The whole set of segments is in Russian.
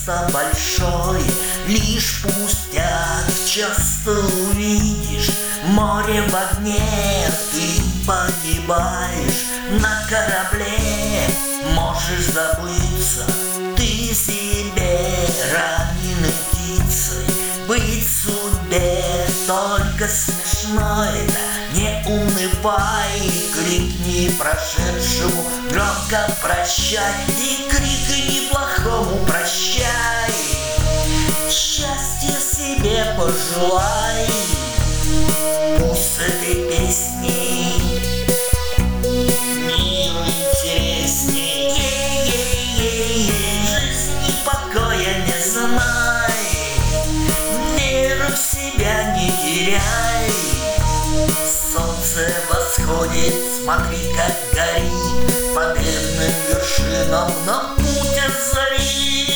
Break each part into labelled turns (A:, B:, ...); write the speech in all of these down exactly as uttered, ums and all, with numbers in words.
A: часто большое, лишь пустяк. Часто увидишь море в огне, ты погибаешь на корабле. Можешь забыться ты себе раненой птицей, быть судьбе только смешно это. Не унывай, крикни прошедшему громко прощай, и крикни плохому прощай. Счастья себе пожелай, пусть с этой песней мир интересней. Е-е-е-е, жизни покоя не знай, веру в себя не теряй. Солнце восходит, смотри, как горит по бедным вершинам на путь озарит.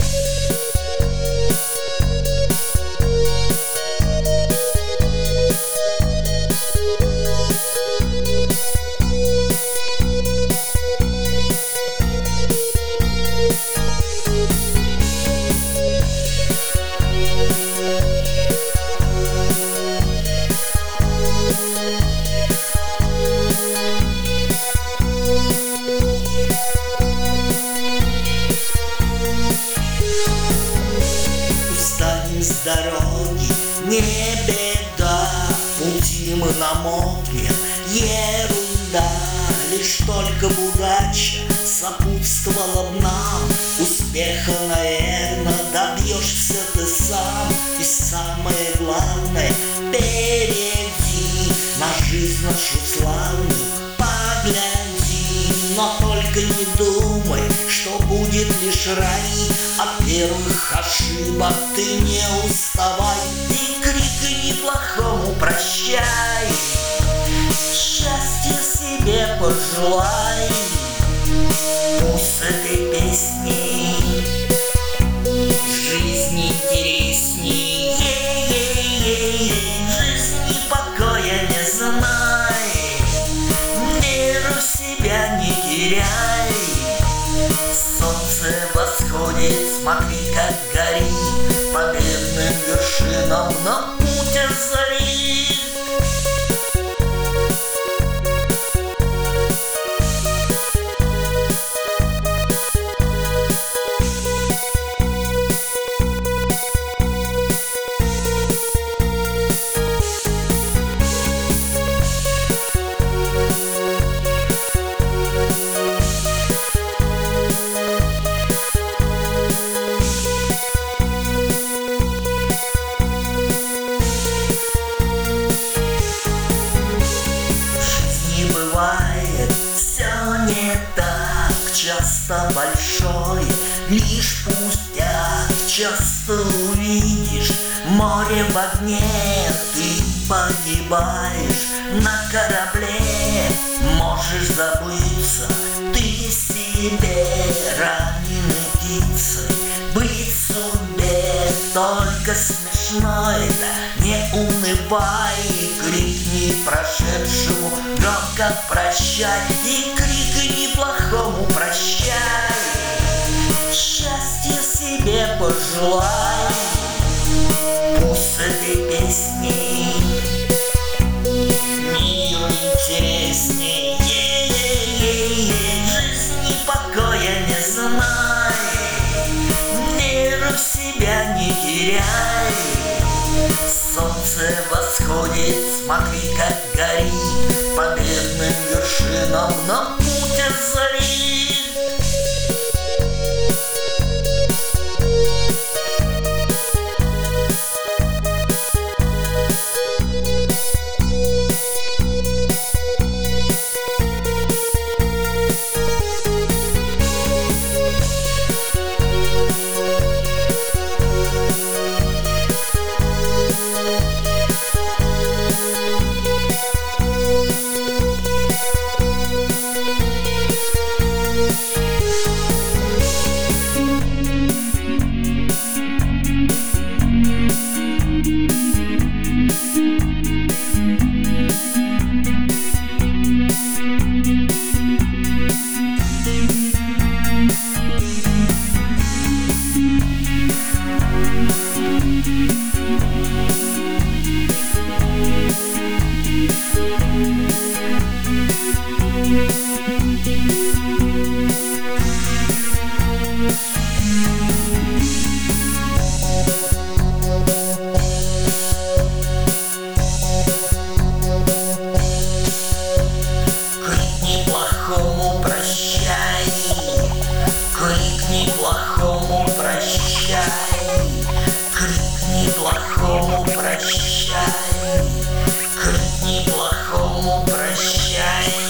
A: С дороги не беда, пути мы намокнем, ерунда. Лишь только бы удача сопутствовала б нам, успеха, наверно, добьешься ты сам. И самое главное, впереди на жизнь нашу славную погляди. Но только не думай, что будет лишь рай. От первых ошибок ты не уставай, и крикни плохому прощай. Счастья себе пожелай, пусть с этой песней жизнь интересней. Е-е-е-е, жизни покоя не знай, веру в себя не теряй. Солнце восходит, смотри, как горит по бедным вершинам на путь озарит. Все не так часто большое, лишь пустяк. Часто увидишь море в огне, ты погибаешь на корабле. Можешь забыться ты себе раненой птицей, быть судьбе только смешно это. Не унывай, крикни прошедшему громко прощай, и крикни плохому прощай. Счастья себе пожелай, пусть с этой песней мир интересней. Е-е-е-е, жизни покоя не знай, веру в себя не теряй. Солнце восходит, смотри, как горит по бедным вершинам на путь озарит. Крикни плохому прощай, крикни плохому прощай.